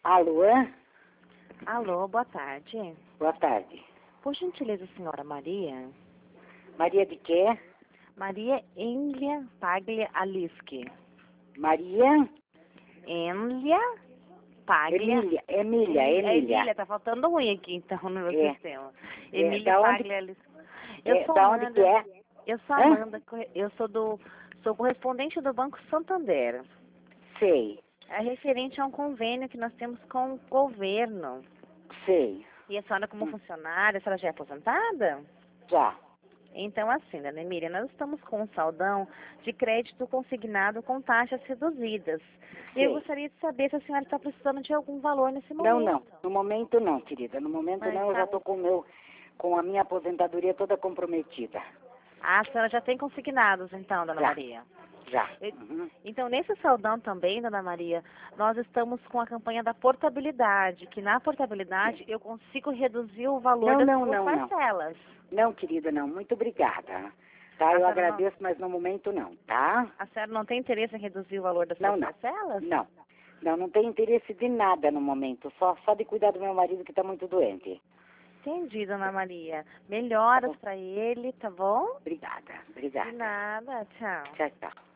Alô? Alô, boa tarde. Boa tarde. Por gentileza, senhora Maria? Maria de quê? Maria Englia Paglia Alischi. Maria? Englia Paglia... Emília. Tá faltando ruim aqui, então, no meu sistema. Emília Da onde? Paglia Alischi. Eu sou Da onde que é? Eu sou Amanda, eu sou correspondente do Banco Santander. Sei, É referente a um convênio que nós temos com o governo. sei. E a senhora, como funcionária, a senhora já é aposentada? Já. Então, assim, dona Emília, nós estamos com um saldão de crédito consignado com taxas reduzidas. E eu Sei. gostaria de saber se a senhora está precisando de algum valor nesse momento. Não. No momento não, querida. No momento Mas não, eu tá- já estou com a minha aposentadoria toda comprometida. Ah, a senhora já tem consignados, então, dona Já. Maria. Já. E- Uhum. Então, nesse saldão também, dona Maria, nós estamos com a campanha da portabilidade, que na portabilidade eu consigo reduzir o valor das suas Não. parcelas. Não, querida, não. Muito obrigada. Tá, A eu senhora agradeço, mas no momento não, tá? A senhora não tem interesse em reduzir o valor das suas Não. parcelas? Não tenho interesse de nada no momento. Só de cuidar do meu marido que está muito doente. Entendi, dona Maria. Melhoras Tá bom. pra ele, tá bom? Obrigada. De nada, tchau. Tchau.